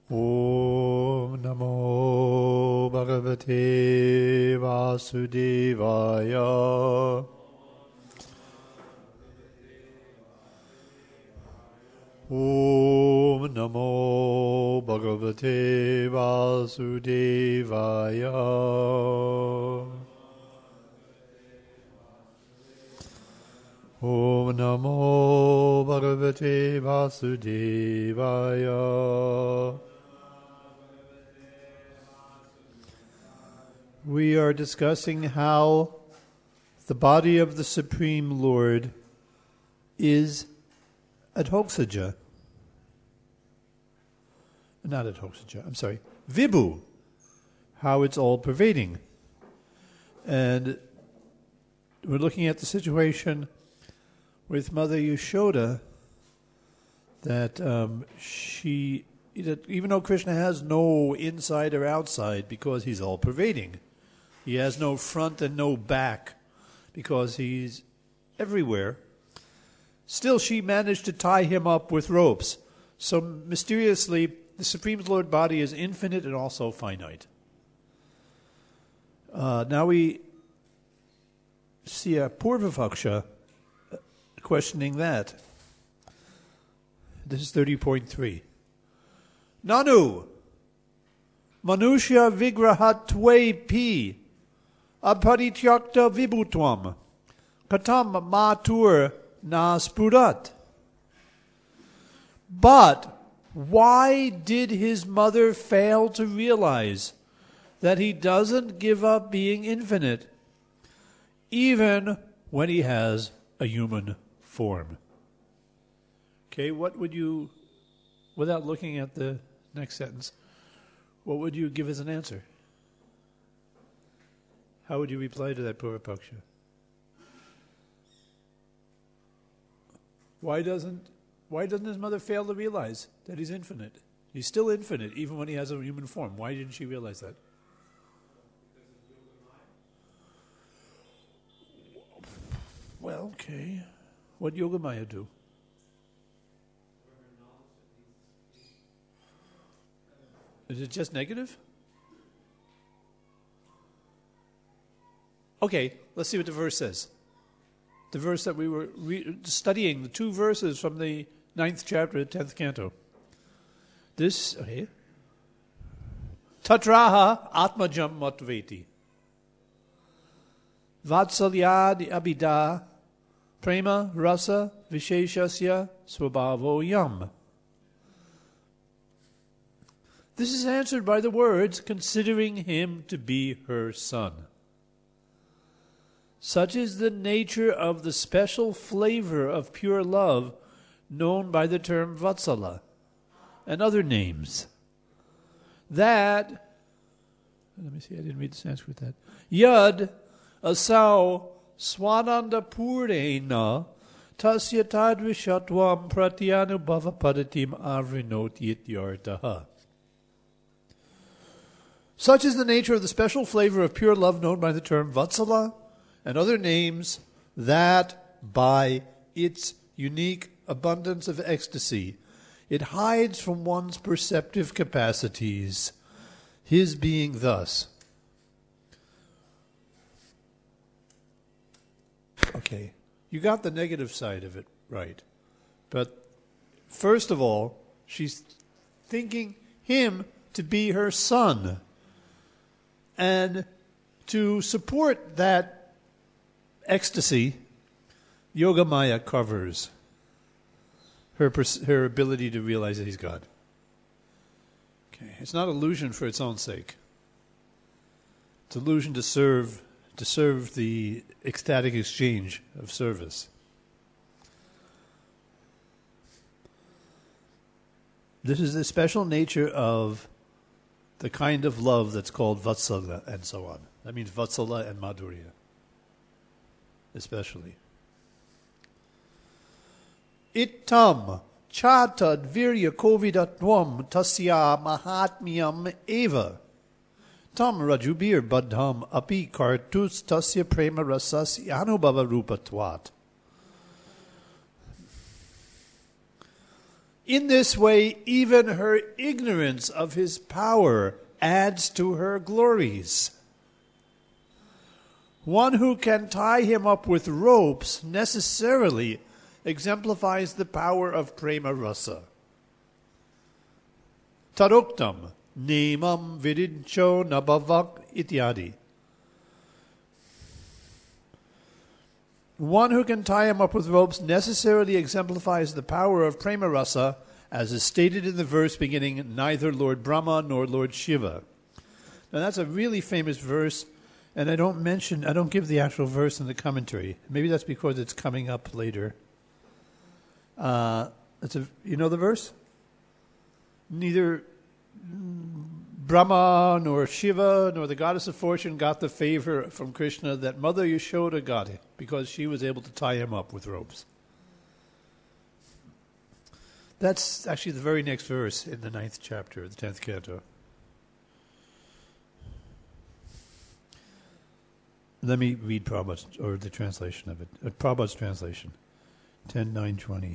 Om Namo Bhagavate Vasudevaya. Om Namo Bhagavate Vasudevaya. Om Namo Bhagavate Vasudevaya. We are discussing how the body of the Supreme Lord is adhokshaja. Not adhokshaja, I'm sorry. Vibhu. How it's all pervading. And we're looking at the situation with Mother Yashoda that she, even though Krishna has no inside or outside because he's all pervading, he has no front and no back because he's everywhere, still she managed to tie him up with ropes. So mysteriously, the Supreme Lord body is infinite and also finite. Now we see a Purvavaksha questioning that. This is 30.3. Nanu Manushya Vigrahat Tve Aparityakta Vibhutvam Katam Matur Na Spurat. But why did his mother fail to realize that he doesn't give up being infinite even when he has a human form? Okay, what would you, without looking at the next sentence, what would you give as an answer? How would you reply to that Purvapaksha? Why doesn't his mother fail to realize that he's infinite? He's still infinite, even when he has a human form. Why didn't she realize that? Well, okay. What Yogamaya do? Is it just negative? Okay, let's see what the verse says. The verse that we were studying, the two verses from the 9th chapter, 10th canto. This, okay. Tatraha atmajam matveti. Vatsalyad abhida prema rasa visheshasya swabhavo yam. This is answered by the words, considering him to be her son. Such is the nature of the special flavor of pure love known by the term Vatsala and other names. That, let me see, I didn't read the Sanskrit that. Yad asau swananda purena tasya tadvishatvam pratyanubhava padatim avrinot yityartaha. Such is the nature of the special flavor of pure love known by the term Vatsala and other names, that by its unique abundance of ecstasy, it hides from one's perceptive capacities his being thus. Okay, you got the negative side of it right. But first of all, she's thinking him to be her son. And to support that ecstasy, Yogamaya covers her ability to realize that he's God. Okay, it's not illusion for its own sake. It's illusion to serve the ecstatic exchange of service. This is the special nature of the kind of love that's called Vatsala and so on. That means Vatsala and Madhurya, especially. Ittam chatad virya kovidatvam tasya mahatmyam eva. Tam rajubir badham api kartus tasya prema rasas anubhava rupatvat. In this way, even her ignorance of his power adds to her glories. One who can tie him up with ropes necessarily exemplifies the power of prema rasa. Taroktam, nemam virincho nabhavak ityadi. One who can tie him up with ropes necessarily exemplifies the power of prema rasa, as is stated in the verse beginning, neither Lord Brahma nor Lord Shiva. Now that's a really famous verse, and I don't give the actual verse in the commentary. Maybe that's because it's coming up later. You know the verse? Neither Brahma nor Shiva nor the goddess of fortune got the favor from Krishna that Mother Yashoda got it, because she was able to tie him up with ropes. That's actually the very next verse in the 9th chapter of the 10th canto. Let me read Prabhupada's, or the translation of it. Prabhupada's translation, 10.9.20.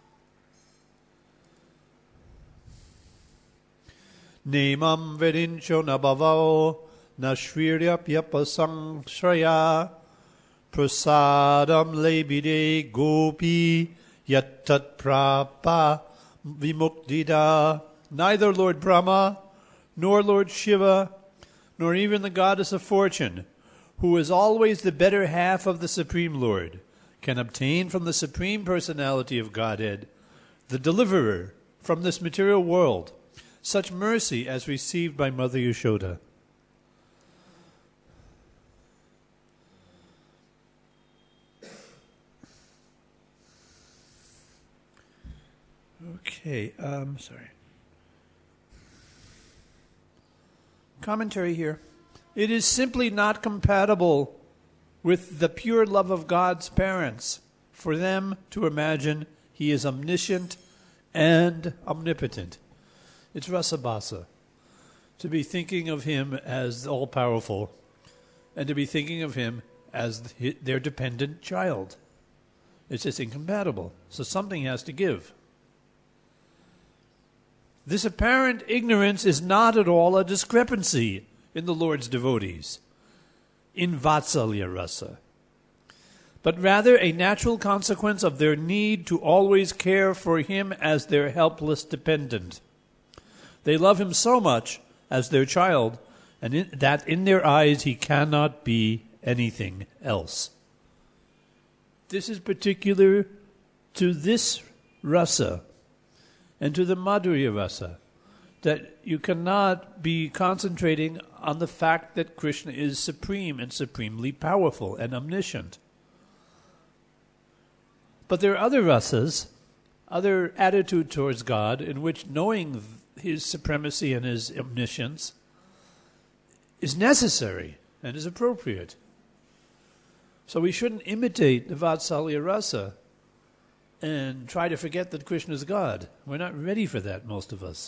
Nemam vedincho nabhavao nashviryapyapasang shraya prasadam lebide gopi yattat prapa vimuktida. Neither Lord Brahma, nor Lord Shiva, nor even the goddess of fortune, who is always the better half of the Supreme Lord, can obtain from the Supreme Personality of Godhead, the deliverer from this material world, such mercy as received by Mother Yashoda. Okay, sorry. Commentary here. It is simply not compatible with the pure love of God's parents for them to imagine He is omniscient and omnipotent. It's rasabhasa, to be thinking of Him as all-powerful and to be thinking of Him as their dependent child. It's just incompatible. So something has to give. This apparent ignorance is not at all a discrepancy in the Lord's devotees, in Vatsalya rasa, but rather a natural consequence of their need to always care for Him as their helpless dependent. They love Him so much as their child, and that in their eyes He cannot be anything else. This is particular to this rasa and to the Madhurya rasa, that you cannot be concentrating on the fact that Krishna is supreme and supremely powerful and omniscient. But there are other rasas, other attitude towards God, in which knowing His supremacy and His omniscience is necessary and is appropriate. So we shouldn't imitate the Vatsalya rasa and try to forget that Krishna is God. We're not ready for that, most of us.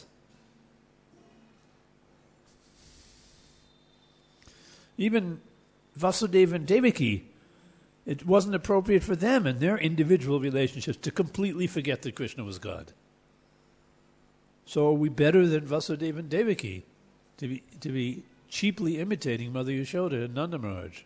Even Vasudeva and Devaki, it wasn't appropriate for them in their individual relationships to completely forget that Krishna was God. So are we better than Vasudeva and Devaki to be cheaply imitating Mother Yashoda and Nanda Maharaj?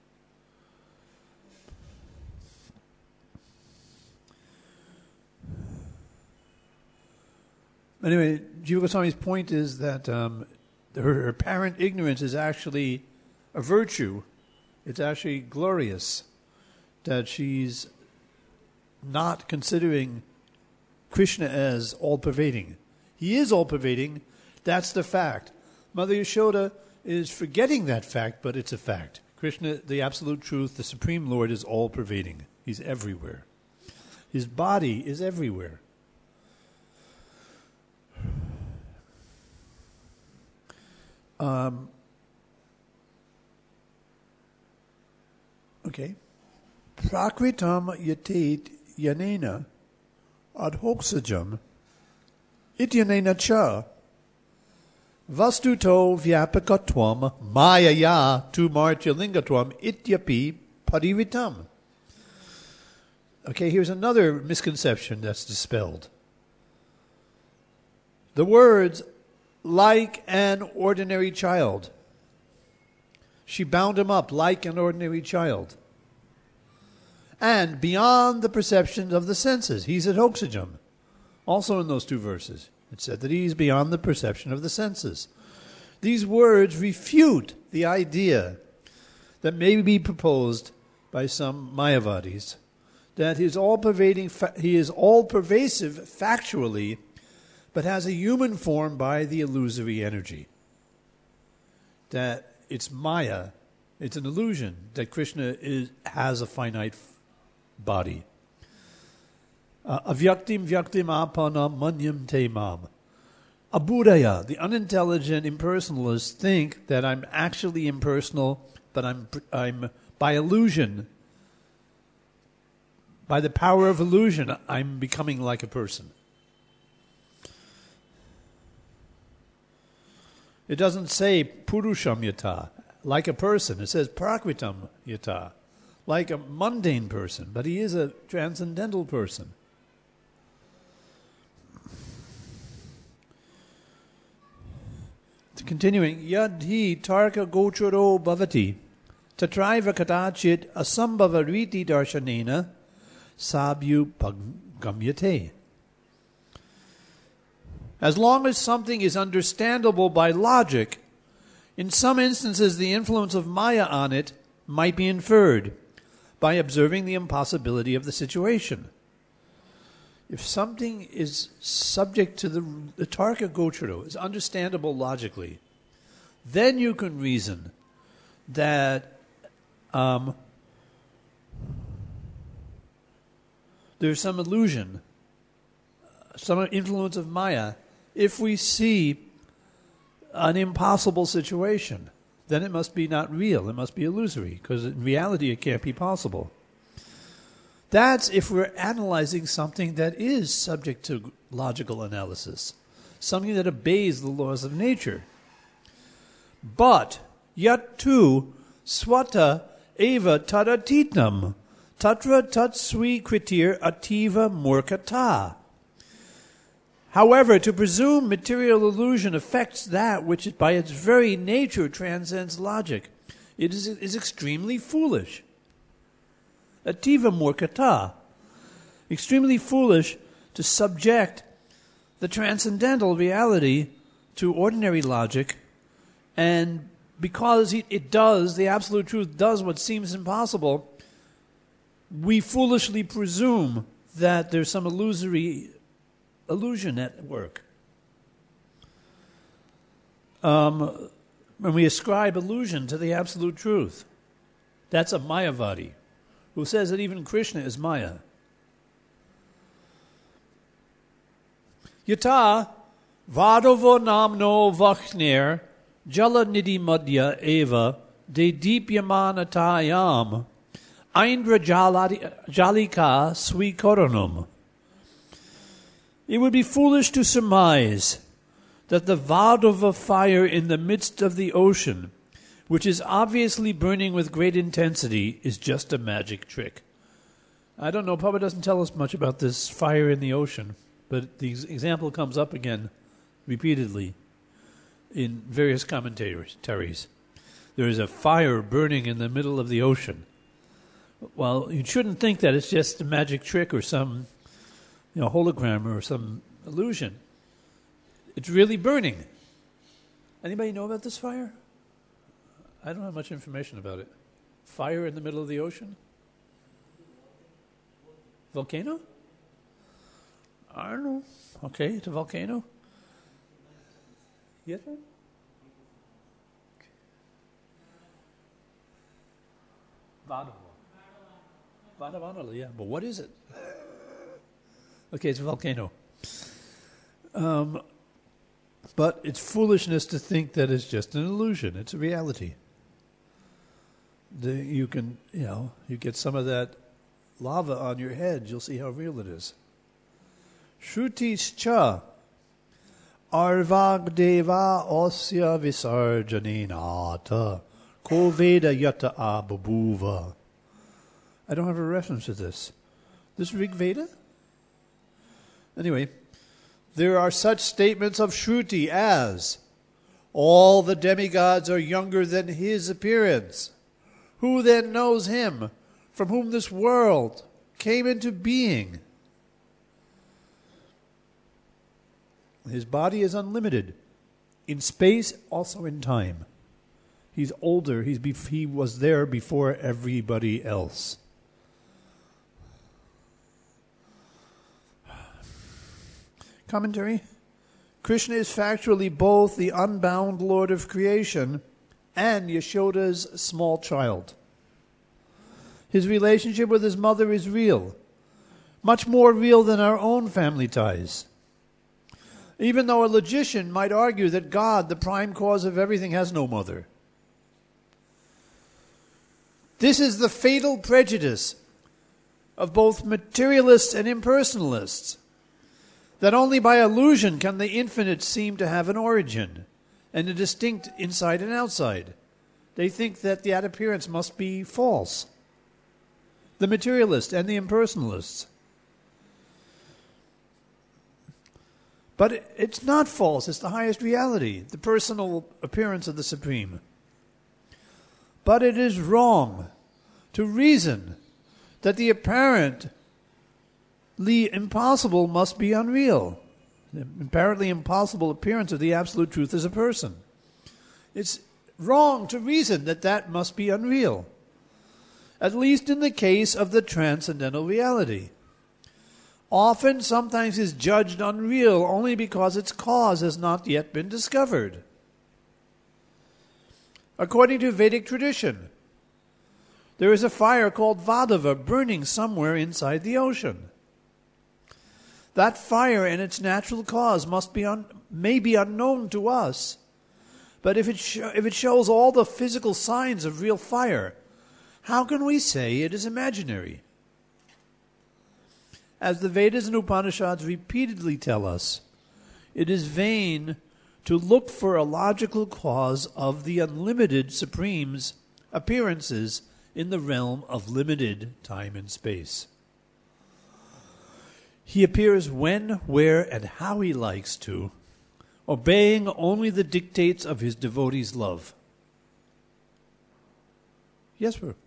Anyway, Jiva Goswami's point is that her apparent ignorance is actually a virtue. It's actually glorious that she's not considering Krishna as all-pervading. He is all-pervading. That's the fact. Mother Yashoda is forgetting that fact, but it's a fact. Krishna, the absolute truth, the Supreme Lord, is all-pervading. He's everywhere. His body is everywhere. Okay. Prakritam yatet yanena adhoksajam ityanena cha vastuto vyapakatvam mayaya tu martyalingatvam ityapi parivitam. Okay, here's another misconception that's dispelled. The words, like an ordinary child. She bound him up like an ordinary child. And beyond the perceptions of the senses. He's at Hoxajam. Also in those two verses. It said that he's beyond the perception of the senses. These words refute the idea that may be proposed by some Mayavadis, that he is all-pervasive factually, but has a human form by the illusory energy. That it's Maya, it's an illusion that Krishna has a finite body. Avyaktim vyaktim apanam manyam te mam. Abudaya, the unintelligent impersonalists, think that I'm actually impersonal, but I'm by illusion, by the power of illusion, I'm becoming like a person. It doesn't say purusham yata, like a person. It says prakritam yata, like a mundane person, but he is a transcendental person. Continuing, yadhi tarka gocharo bhavati tatraiva kadachit asambhava riti darshanena sabyu gamyate. As long as something is understandable by logic, in some instances the influence of Maya on it might be inferred by observing the impossibility of the situation. If something is subject to the Tarka Gocharo, is understandable logically, then you can reason that there's some illusion, some influence of Maya. If we see an impossible situation, then it must be not real, it must be illusory, because in reality it can't be possible. That's if we're analyzing something that is subject to logical analysis, something that obeys the laws of nature. But, yat tu swata eva tadatitnam tatra tatsvi kritir ativa murkata. However, to presume material illusion affects that which by its very nature transcends logic, it is extremely foolish. Ativa murkata, extremely foolish to subject the transcendental reality to ordinary logic, and because it does, the absolute truth does what seems impossible, we foolishly presume that there's some illusion at work. When we ascribe illusion to the absolute truth, that's a Mayavadi, who says that even Krishna is Maya. Yata vadavo namno vakhnir jala nidhi madhya eva de deepyamanatayam aindra jalika swikoranum. It would be foolish to surmise that the Vadava fire in the midst of the ocean, which is obviously burning with great intensity, is just a magic trick. I don't know, Prabhupada doesn't tell us much about this fire in the ocean, but the example comes up again repeatedly in various commentaries. There is a fire burning in the middle of the ocean. Well, you shouldn't think that it's just a magic trick or some hologram or some illusion. It's really burning. Anybody know about this fire? I don't have much information about it. Fire in the middle of the ocean? Volcano? I don't know. Okay, it's a volcano. Yes, sir? Vadavanala, yeah. But what is it? Okay, it's a volcano. But it's foolishness to think that it's just an illusion. It's a reality. You get some of that lava on your head, you'll see how real it is. Shrutischa arvagdeva osya visarjaninata koveda yata ababuva. I don't have a reference to this. This Rig Veda? Anyway, there are such statements of Shruti as, all the demigods are younger than his appearance. Who then knows him, from whom this world came into being? His body is unlimited, in space, also in time. He's older. He was there before everybody else. Commentary. Krishna is factually both the unbound Lord of creation and Yashoda's small child. His relationship with his mother is real, much more real than our own family ties. Even though a logician might argue that God, the prime cause of everything, has no mother. This is the fatal prejudice of both materialists and impersonalists, that only by illusion can the infinite seem to have an origin and a distinct inside and outside. They think that that appearance must be false. The materialists and the impersonalists. But it's not false. It's the highest reality, the personal appearance of the Supreme. But it is wrong to reason that the apparently impossible must be unreal. The apparently impossible appearance of the absolute truth is a person. It's wrong to reason that that must be unreal, at least in the case of the transcendental reality. Often, sometimes is judged unreal only because its cause has not yet been discovered. According to Vedic tradition, there is a fire called Vadava burning somewhere inside the ocean. That fire and its natural cause may be unknown to us, but if it shows all the physical signs of real fire, how can we say it is imaginary? As the Vedas and Upanishads repeatedly tell us, it is vain to look for a logical cause of the unlimited Supreme's appearances in the realm of limited time and space. He appears when, where, and how he likes to, obeying only the dictates of his devotees' love. Yes, sir.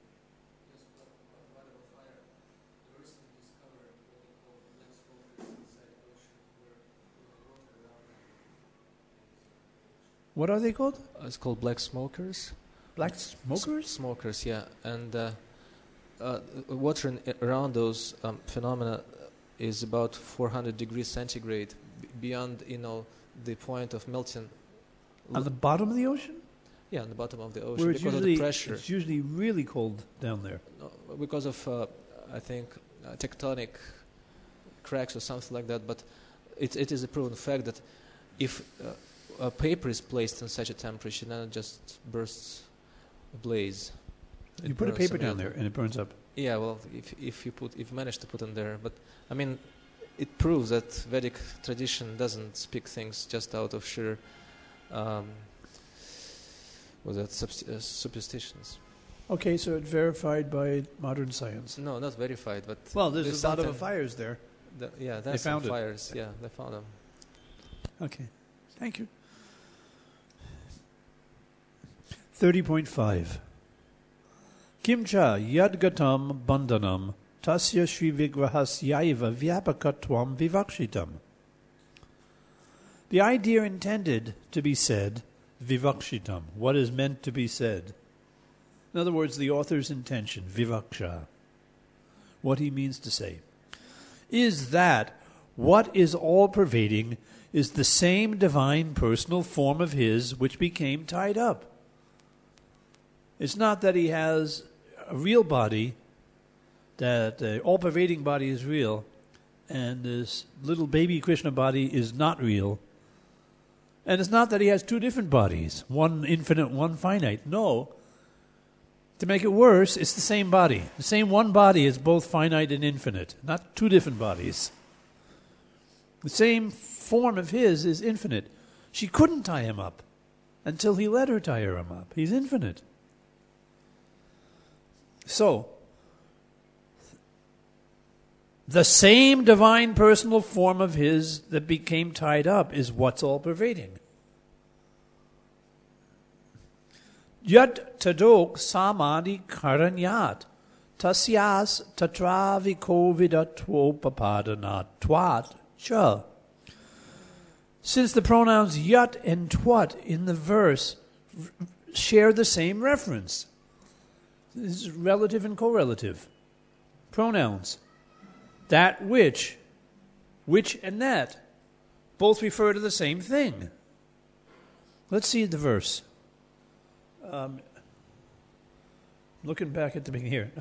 What are they called? It's called black smokers. Black smokers? Smokers, yeah. And water around those phenomena is about 400 degrees centigrade, beyond, the point of melting. On the bottom of the ocean? Yeah, on the bottom of the ocean, Where because of the pressure. It's usually really cold down there. No, because of, I think, tectonic cracks or something like that. But it is a proven fact that if a paper is placed in such a temperature, then it just bursts ablaze. You put a paper down there and it burns up. Yeah, well, if you manage to put in there, but I mean, it proves that Vedic tradition doesn't speak things just out of sheer, superstitions. Okay, so it's verified by modern science. No, not verified, but well, there's a lot of fires there. There's some fires. Yeah, they found them. Okay, thank you. 30.5. Kimcha yadgatam bandhanam tasya shri vigrahasyaiva vyapakatvam vivakshitam. The idea intended to be said, vivakshitam, what is meant to be said. In other words, the author's intention, vivaksha, what he means to say, is that what is all-pervading is the same divine personal form of his which became tied up. It's not that he has a real body, that the all-pervading body is real, and this little baby Krishna body is not real. And it's not that he has two different bodies, one infinite, one finite. No. To make it worse, it's the same body. The same one body is both finite and infinite, not two different bodies. The same form of his is infinite. She couldn't tie him up until he let her tie him up. He's infinite. So, the same divine personal form of his that became tied up is what's all-pervading. Yat tadok samadhi karanyat tasyas tatravikovida twat cha. Since the pronouns yat and twat in the verse share the same reference. This is relative and correlative. Pronouns. That which and that both refer to the same thing. Let's see the verse. Looking back at the beginning here.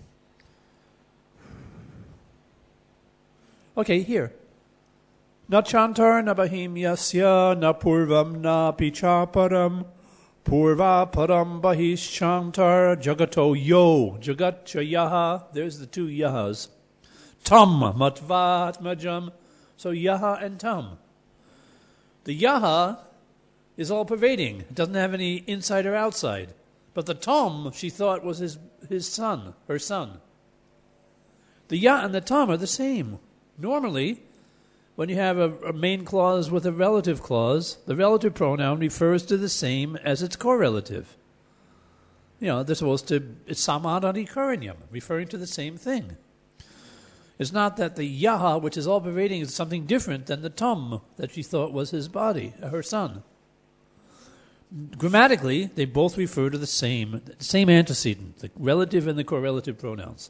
Okay, here. Na chantar na bahim yasya na purvam na pichaparam purva param bahis chantar jagato yo jagat yaha. There's the two yahas. Tam matvat majam. So yaha and tam. The yaha is all pervading. It doesn't have any inside or outside. But the tam she thought was his son, her son. The ya and the tam are the same. Normally, when you have a main clause with a relative clause, the relative pronoun refers to the same as its correlative. You know, they're supposed to, it's samadhi karanyam, referring to the same thing. It's not that the yaha, which is all pervading, is something different than the tam that she thought was his body, her son. Grammatically, they both refer to the same antecedent, the relative and the correlative pronouns.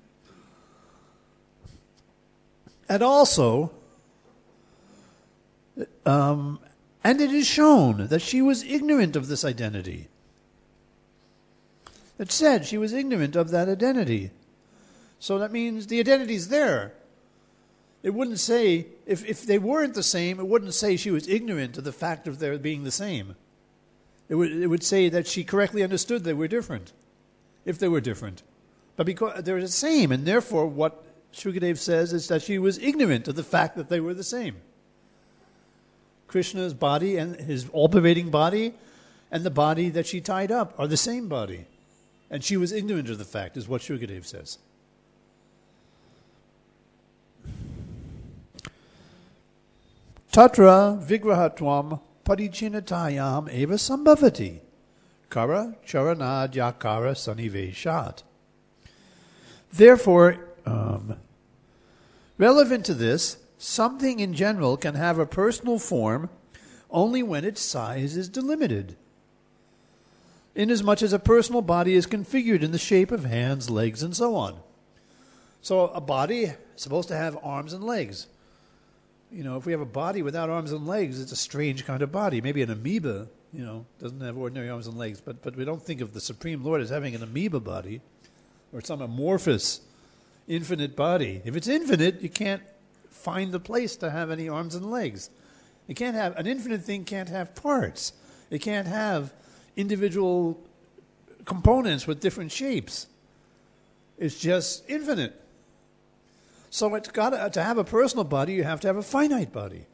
And also, and it is shown that she was ignorant of this identity. It said she was ignorant of that identity. So that means the identity's there. It wouldn't say, if they weren't the same, it wouldn't say she was ignorant of the fact of their being the same. It would say that she correctly understood they were different, if they were different. But because they're the same, and therefore what Shukadev says is that she was ignorant of the fact that they were the same. Krishna's body and his all-pervading body and the body that she tied up are the same body. And she was ignorant of the fact, is what Shukadev says. Tatra vigrahatvam parichinatayam eva sambhavati kara charanadhyakara saniveshat. Therefore, relevant to this, something in general can have a personal form only when its size is delimited, inasmuch as a personal body is configured in the shape of hands, legs, and so on. So a body is supposed to have arms and legs. You know, if we have a body without arms and legs, it's a strange kind of body. Maybe an amoeba, doesn't have ordinary arms and legs. But we don't think of the Supreme Lord as having an amoeba body or some amorphous, infinite body. If it's infinite, you can't find the place to have any arms and legs. You can't have, an infinite thing can't have parts. It can't have individual components with different shapes. It's just infinite. So it's got to have a personal body, you have to have a finite body.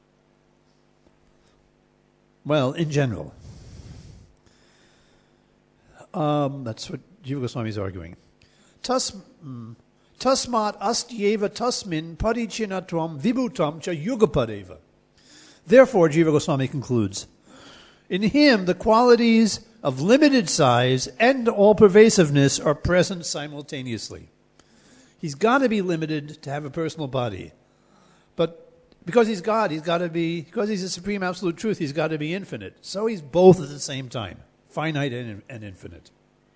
Well, in general. That's what Jiva Goswami is arguing. Tasmat astyeva tasmin parichinatvam vibhutam cha yugapadeva. Therefore, Jiva Goswami concludes, in him the qualities of limited size and all-pervasiveness are present simultaneously. He's got to be limited to have a personal body. But because he's God, he's got to be, because he's the supreme absolute truth, he's got to be infinite. So he's both at the same time, finite and infinite.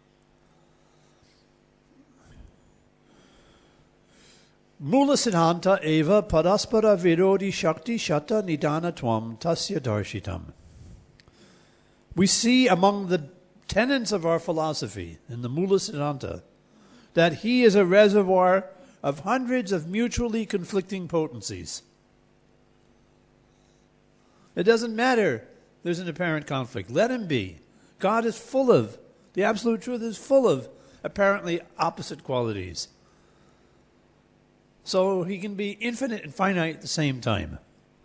Mula siddhanta eva padaspara virodi shakti shata nidana tvam tasya darshitam. We see among the tenets of our philosophy, in the Mula siddhanta, that he is a reservoir of hundreds of mutually conflicting potencies. It doesn't matter there's an apparent conflict. Let him be. God is full of, the absolute truth is full of apparently opposite qualities. So he can be infinite and finite at the same time.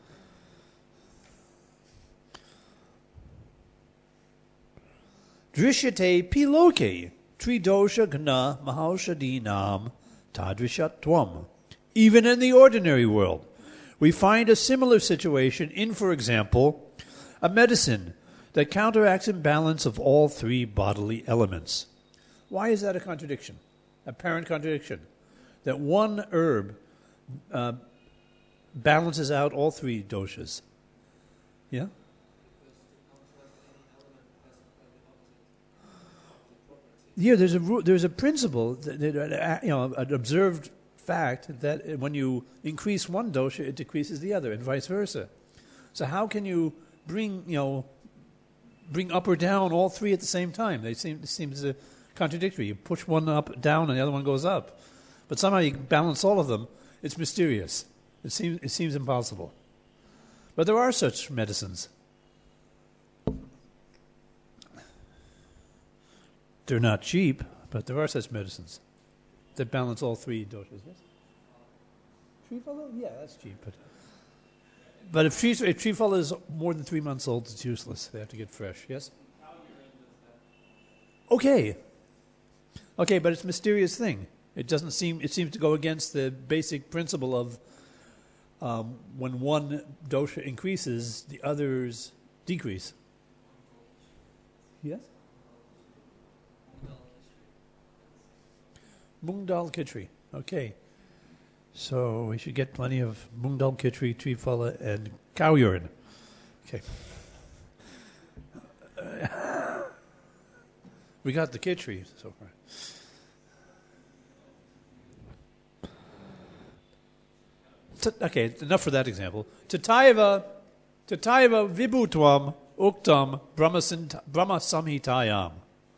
Drishyate piloke tridosha gna mahaushadinam tadrishatvam even in the ordinary world. We find a similar situation in, for example, a medicine that counteracts imbalance of all three bodily elements. Why is that a contradiction? Apparent contradiction. That one herb balances out all three doshas. Yeah? Yeah, there's a principle, an observed fact that when you increase one dosha, it decreases the other, and vice versa. So how can you bring up or down all three at the same time? It seems contradictory. You push one up, down, and the other one goes up. But somehow you balance all of them. It's mysterious. It seems impossible. But there are such medicines. They're not cheap, but there are such medicines that balance all three doshas. Yes? Triphala? Yeah, that's cheap. But if Triphala is more than 3 months old, it's useless. They have to get fresh. Yes? Okay, but it's a mysterious thing. It seems to go against the basic principle of when one dosha increases, the others decrease. Yes? Mung dal khichdi. Okay. So we should get plenty of mung dal khichdi, triphala, and cow urine. Okay. We got the khichdi so far. Okay, enough for that example. Tataiva vibhutvam uktam Brahma Samhitayam.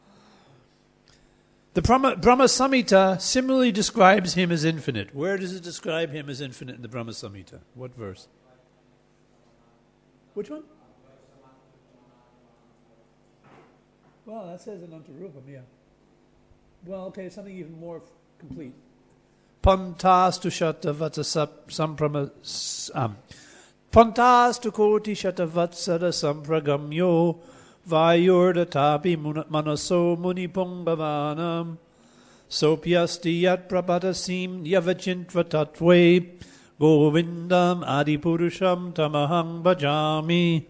The Brahma Samhita similarly describes him as infinite. Where does it describe him as infinite in the Brahma Samhita? What verse? Which one? Well, that says in Antarupam, yeah. Well, okay, something even more complete. Pantastu shatavatsara Pantastu koti shatavatsara sampragamyo Vayurdatapi manaso munipungbavanam Sopyasti yat prapatasim yavachintva tatve Govindam adipurusham tamahang bhajami.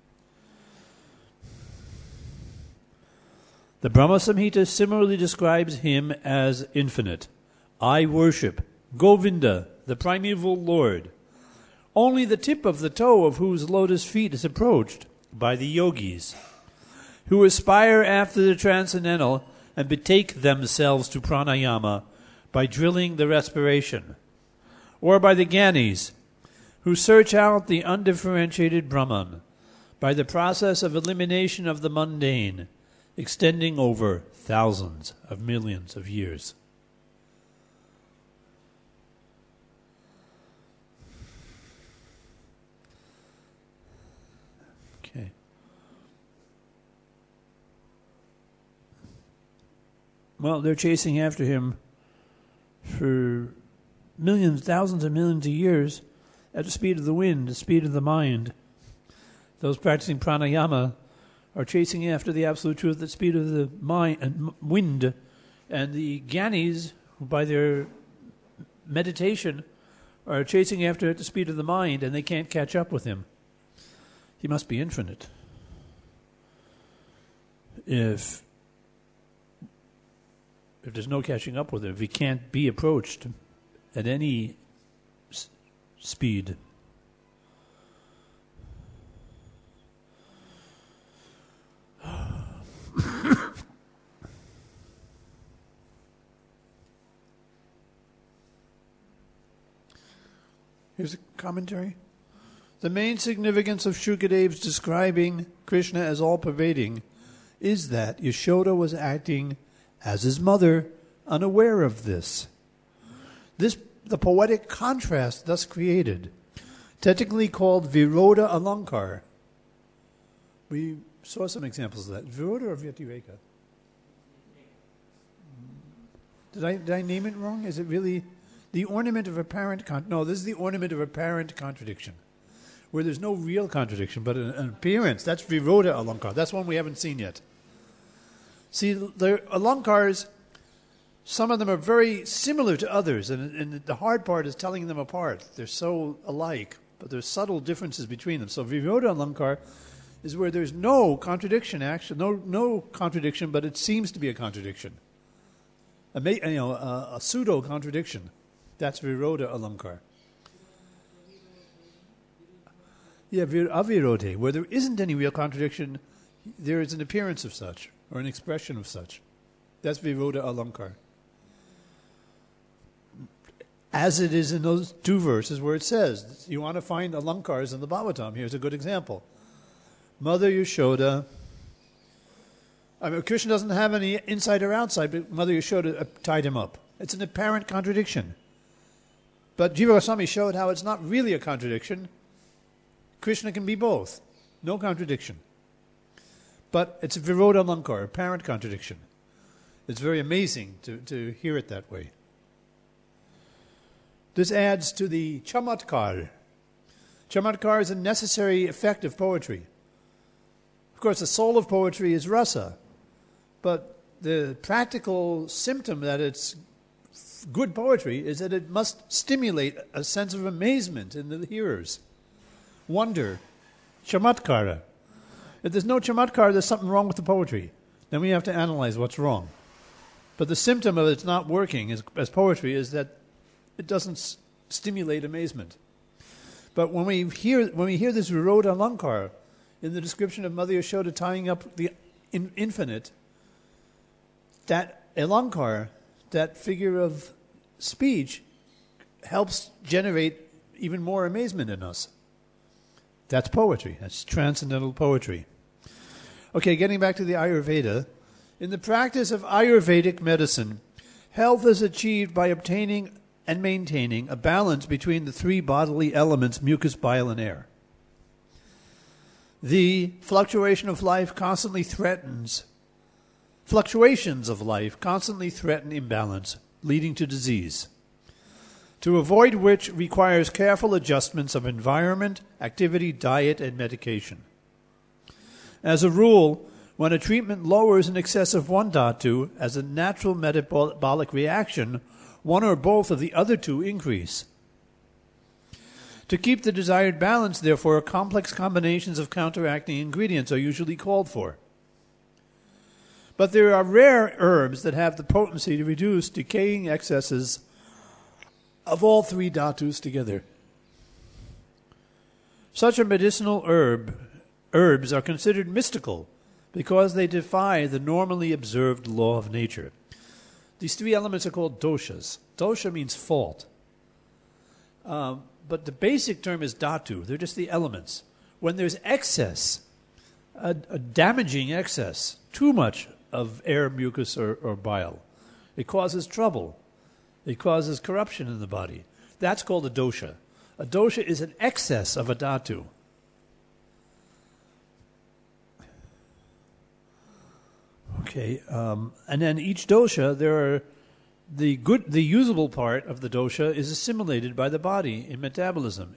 The Brahma Samhita similarly describes him as infinite. I worship Govinda, the primeval Lord. Only the tip of the toe of whose lotus feet is approached by the yogis, who aspire after the transcendental and betake themselves to pranayama by drilling the respiration, or by the Gyanis, who search out the undifferentiated Brahman by the process of elimination of the mundane, extending over thousands of millions of years. Okay. Well, they're chasing after him for millions, thousands of millions of years at the speed of the wind, the speed of the mind. Those practicing pranayama are chasing after the absolute truth at the speed of the mind and wind. And the Gyanis, who by their meditation are chasing after at the speed of the mind, and they can't catch up with him. He must be infinite. If there's no catching up with him, if he can't be approached at any speed. Here's a commentary. The main significance of Shukadev's describing Krishna as all-pervading is that Yashoda was acting as his mother, unaware of this. The poetic contrast thus created, technically called Viroda Alankar. We saw some examples of that. Viroda or Vyatireka? Did I name it wrong? Is it really the ornament of apparent no, this is the ornament of apparent contradiction, where there's no real contradiction, but an appearance. That's Viroda Alankar. That's one we haven't seen yet. See, the Alankars Some of them are very similar to others, and the hard part is telling them apart. They're so alike, but there's subtle differences between them. So Viroda Alankar is where there's no contradiction, actually, no contradiction, but it seems to be a contradiction, a pseudo contradiction. That's Viroda Alankar. Yeah, avirode, where there isn't any real contradiction, there is an appearance of such, or an expression of such. That's Viroda Alankar. As it is in those two verses where it says, you want to find alankars in the Bhagavatam. Here's a good example. Mother Yashoda, Krishna doesn't have any inside or outside, but Mother Yashoda tied him up. It's an apparent contradiction. But Jiva Goswami showed how it's not really a contradiction. Krishna can be both. No contradiction. But it's a Viroda Alankar, apparent contradiction. It's very amazing to hear it that way. This adds to the chamatkar. Chamatkar is a necessary effect of poetry. Of course, the soul of poetry is rasa, but the practical symptom that it's good poetry is that it must stimulate a sense of amazement in the hearers. Wonder, chamatkara. If there's no chamatkara, there's something wrong with the poetry. Then we have to analyze what's wrong. But the symptom of it's not working as poetry is that it doesn't stimulate amazement. But when we hear this Viroda Alankar in the description of Mother Yashoda tying up the infinite, that Alankar, that figure of speech, helps generate even more amazement in us. That's poetry. That's transcendental poetry. Okay, getting back to the Ayurveda. In the practice of Ayurvedic medicine, health is achieved by obtaining and maintaining a balance between the three bodily elements, mucus, bile, and air. The fluctuations of life constantly threaten imbalance, leading to disease, to avoid which requires careful adjustments of environment, activity, diet, and medication. As a rule, when a treatment lowers in excess of one dhatu, as a natural metabolic reaction, one or both of the other two increase. To keep the desired balance, therefore, complex combinations of counteracting ingredients are usually called for. But there are rare herbs that have the potency to reduce decaying excesses of all three dhatus together. Such a medicinal herbs are considered mystical because they defy the normally observed law of nature. These three elements are called doshas. Dosha means fault. But the basic term is dhatu. They're just the elements. When there's excess, a damaging excess, too much of air, mucus, or bile, it causes trouble. It causes corruption in the body. That's called a dosha. A dosha is an excess of a dhatu. Okay, and then each dosha, there are the usable part of the dosha is assimilated by the body in metabolism.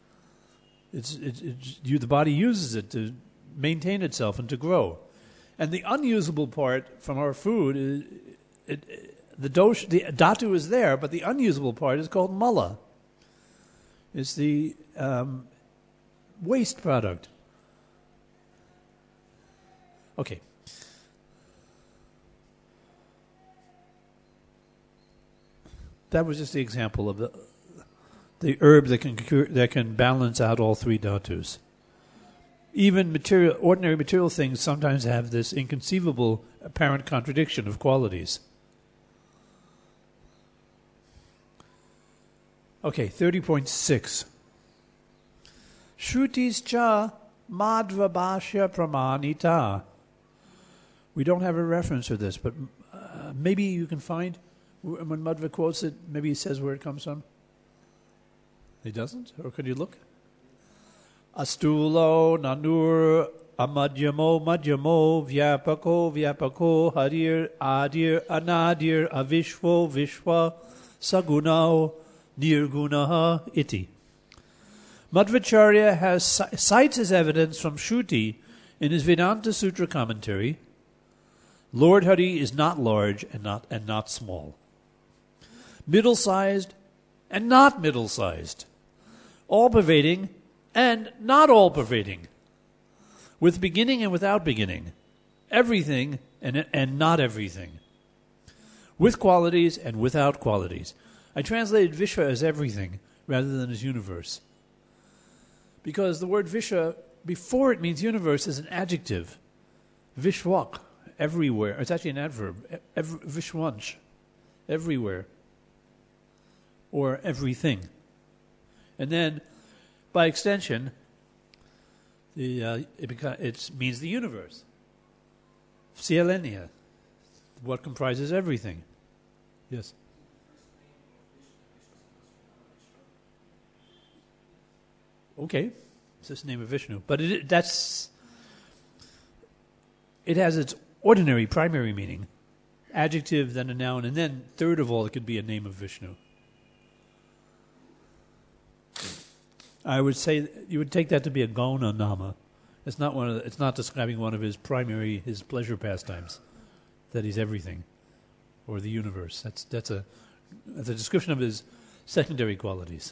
The body uses it to maintain itself and to grow, and the unusable part from our food the dhatu is there, but the unusable part is called mala. It's the waste product. Okay. That was just the example of the herb that can balance out all three dhatus. Even ordinary material things sometimes have this inconceivable apparent contradiction of qualities. Okay, 30.6. Shrutis cha madhvabhashya pramanita. We don't have a reference for this, but maybe you can find, when Madhva quotes it, maybe he says where it comes from. He doesn't? Or could you look? Astulo nanur amadhyamo madhyamo vyapako harir adir anadir avishvo vishwa sagunao nirgunaha iti. Madhvacharya cites as evidence from Shruti in his Vedanta Sutra commentary, Lord Hari is not large and not small. middle-sized and not middle-sized, all-pervading and not all-pervading, with beginning and without beginning, everything and not everything, with qualities and without qualities. I translated Vishwa as everything rather than as universe, because the word Vishwa, before it means universe, is an adjective. Vishwak, everywhere. It's actually an adverb. Vishwansh, everywhere, or everything. And then, by extension, it means the universe. Vselenia, what comprises everything. Yes. Okay, it's just the name of Vishnu. But it has its ordinary primary meaning. Adjective, then a noun, and then third of all, it could be a name of Vishnu. I would say you would take that to be a Gauna Nama. It's not describing one of his pleasure pastimes, that he's everything, or the universe. That's a description of his secondary qualities.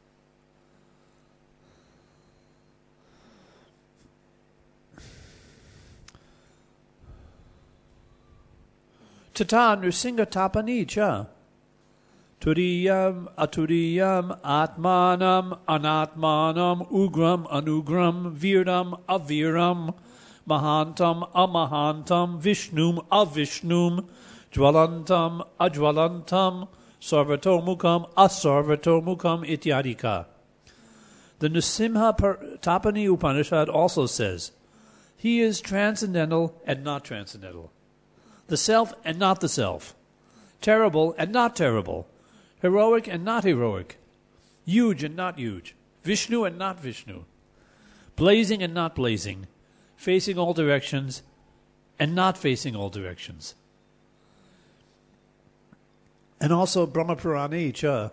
Tata Nrsinga Tapani cha Turiyam Aturiyam Atmanam Anatmanam Ugram Anugram Viram Aviram Mahantam Amahantam Vishnum Avishnum Jwalantam Ajwalantam Sarvatomukam Asarvatomukam Ityadika. The Nrsimha Tapani Upanishad also says, he is transcendental and not transcendental, the self and not the self, terrible and not terrible, heroic and not heroic, huge and not huge, Vishnu and not Vishnu, blazing and not blazing, facing all directions and not facing all directions. And also Brahma Purana cha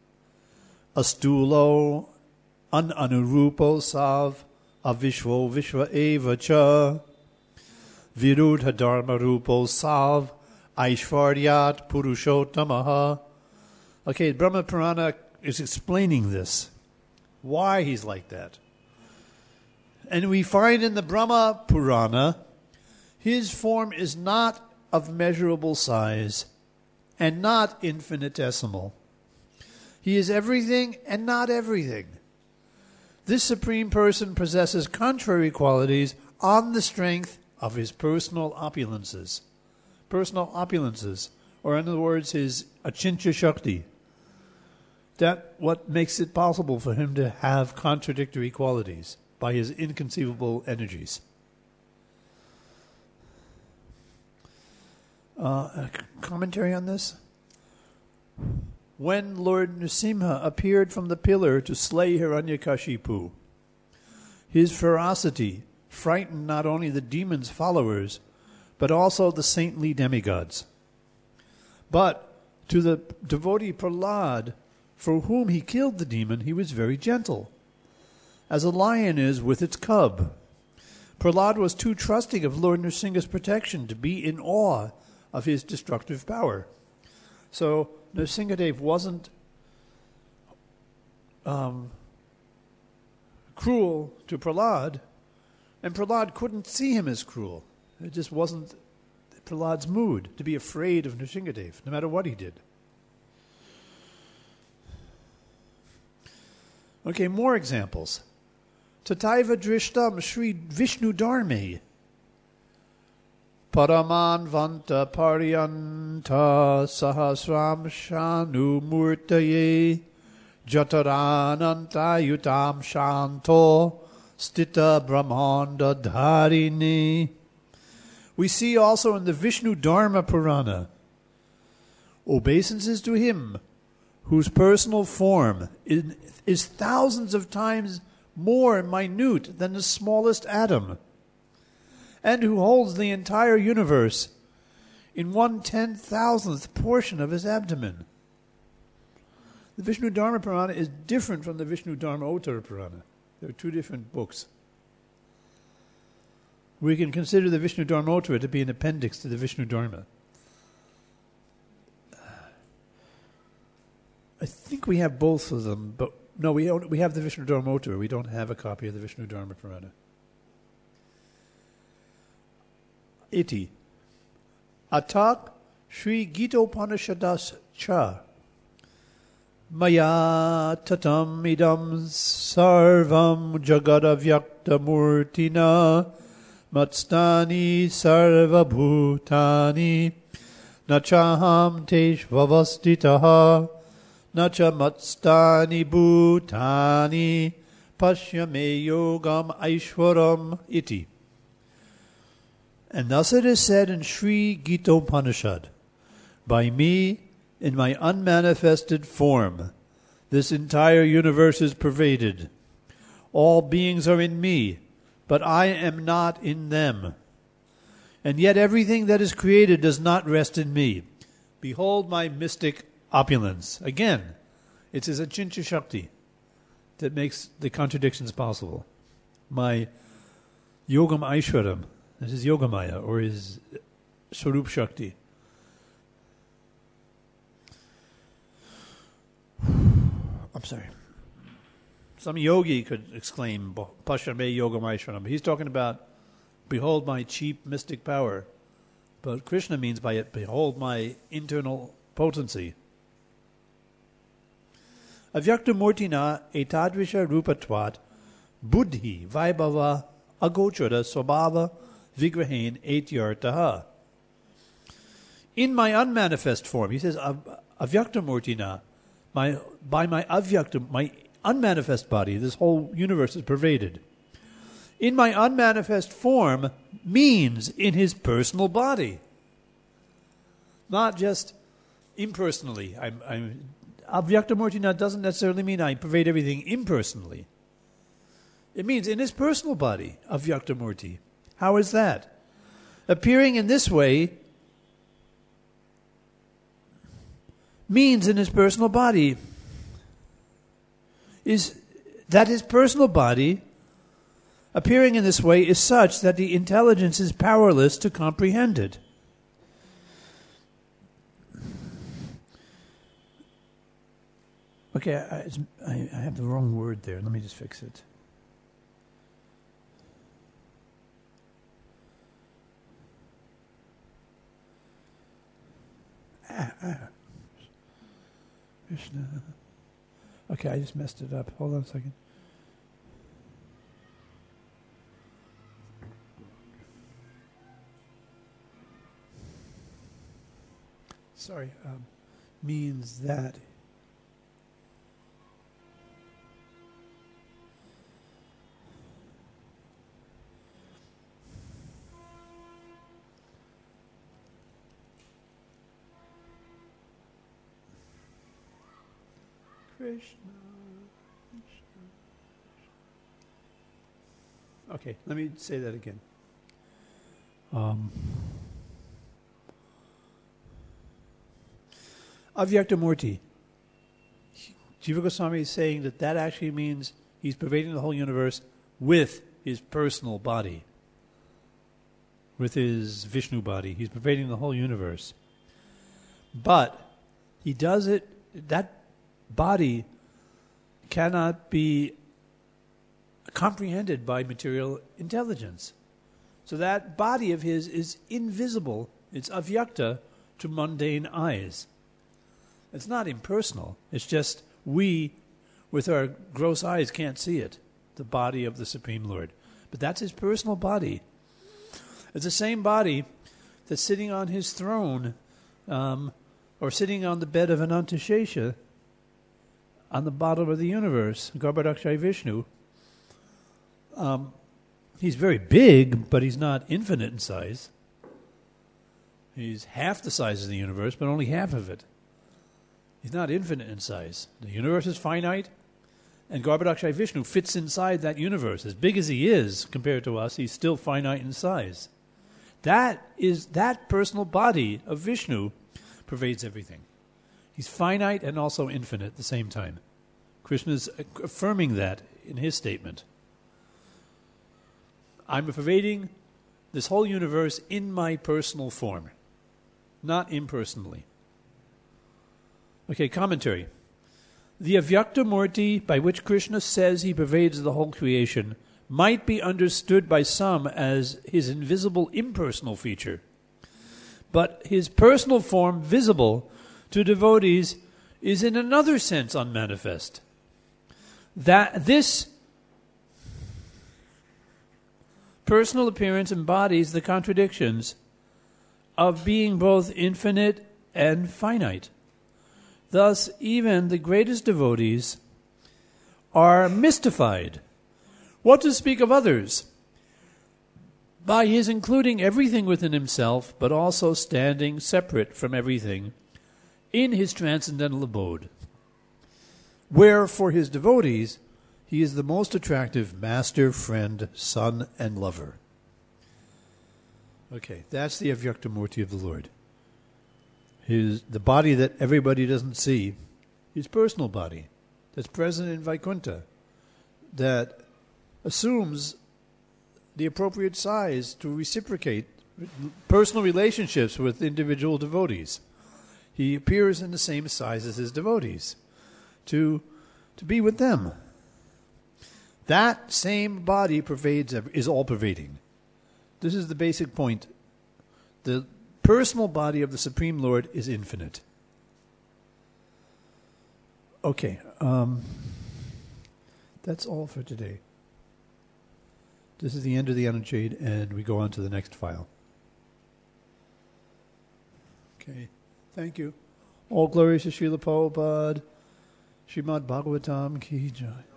Astulo Anurupo Sav Avishvo Vishva Eva cha Virudha Dharma Rupo Sav Aishvaryat Purushottamaha. Okay, Brahma Purana is explaining this, why he's like that. And we find in the Brahma Purana, his form is not of measurable size and not infinitesimal. He is everything and not everything. This Supreme Person possesses contrary qualities on the strength of his personal opulences. Personal opulences, or in other words, his achintya shakti. That what makes it possible for him to have contradictory qualities by his inconceivable energies. A commentary on this? When Lord Nrsimha appeared from the pillar to slay Hiranyakashipu, his ferocity frightened not only the demon's followers, but also the saintly demigods. But to the devotee Prahlad, for whom he killed the demon, he was very gentle, as a lion is with its cub. Prahlad was too trusting of Lord Nrsimha's protection to be in awe of his destructive power. So Nrsimhadev wasn't cruel to Prahlad, and Prahlad couldn't see him as cruel. It just wasn't Prahlad's mood to be afraid of Nrsimhadev, no matter what he did. Okay, more examples. Tataiva drishtam Sri Vishnu Dharme Paraman Vanta Paryanta Sahasram Shanu Murtaye Jatarananta Yutam Shanto Stita Brahmanda Dharini. We see also in the Vishnu Dharma Purana, obeisances to him whose personal form is thousands of times more minute than the smallest atom, and who holds the entire universe in 1/10,000th portion of his abdomen. The Vishnu Dharma Purana is different from the Vishnu Dharma Uttara Purana. They're two different books. We can consider the Vishnu Dharma Uttara to be an appendix to the Vishnu Dharma. think we have both of them, but no, we have the Vishnu Dharmottara. We don't have a copy of the Vishnu Dharma Purana. Iti. Atak Sri Gitopanishadas cha Maya tatam idam sarvam jagadavyakta murtina matstani sarva bhutani nachaham teshvavastitaha nacha matstani bhutani pashyame yogam aishwaram iti. And thus it is said in Sri Gitopanishad, by me, in my unmanifested form, this entire universe is pervaded. All beings are in me, but I am not in them. And yet everything that is created does not rest in me. Behold my mystic opulence. Again, it's his Achintya Shakti that makes the contradictions possible. My Yogam Aishwaram, this is Yogamaya, or his Swarup Shakti. I'm sorry. Some yogi could exclaim, Pashame Yogamaya. He's talking about, behold my cheap mystic power. But Krishna means by it, behold my internal potency. Avyakta murtina etadvisha rupatvat buddhi vaibhava agochara swabhava vigrahain etyartaha. In my unmanifest form, he says, avyakta murtina, by my avyakta, my unmanifest body, this whole universe is pervaded. In my unmanifest form means in his personal body, not just impersonally. Avyakta murtina doesn't necessarily mean I pervade everything impersonally. It means in his personal body, avyakta murti. How is that? Appearing in this way means in his personal body is that his personal body appearing in this way is such that the intelligence is powerless to comprehend it. Okay, I have the wrong word there. Let me just fix it. Krishna. Okay, I just messed it up. Hold on a second. Sorry, means that Krishna. Okay, let me say that again. Avyakta Murti. Jiva Goswami is saying that actually means he's pervading the whole universe with his personal body, with his Vishnu body. He's pervading the whole universe. But he does it, that body cannot be comprehended by material intelligence. So that body of his is invisible. It's avyakta to mundane eyes. It's not impersonal. It's just we, with our gross eyes, can't see it, the body of the Supreme Lord. But that's his personal body. It's the same body that's sitting on his throne or sitting on the bed of Anantashesha on the bottom of the universe, Garbhodakshai Vishnu. He's very big, but he's not infinite in size. He's half the size of the universe, but only half of it. He's not infinite in size. The universe is finite, and Garbhodakshai Vishnu fits inside that universe. As big as he is compared to us, he's still finite in size. That personal body of Vishnu pervades everything. He's finite and also infinite at the same time. Krishna's affirming that in his statement. I'm pervading this whole universe in my personal form, not impersonally. Okay, commentary. The Avyakta Murti, by which Krishna says he pervades the whole creation, might be understood by some as his invisible impersonal feature. But his personal form, visible to devotees, is in another sense unmanifest. That this personal appearance embodies the contradictions of being both infinite and finite. Thus, even the greatest devotees are mystified. What to speak of others? By his including everything within himself, but also standing separate from everything in his transcendental abode, where for his devotees he is the most attractive master, friend, son, and lover. Okay, that's the Avyaktamurti of the Lord. The body that everybody doesn't see, his personal body, that's present in Vaikuntha, that assumes the appropriate size to reciprocate personal relationships with individual devotees. He appears in the same size as his devotees to be with them. That same body is all-pervading. This is the basic point. The personal body of the Supreme Lord is infinite. Okay, that's all for today. This is the end of the Anucheda, and we go on to the next file. Okay, thank you. All glories to Srila Prabhupada, Srimad Bhagavatam Ki Jai.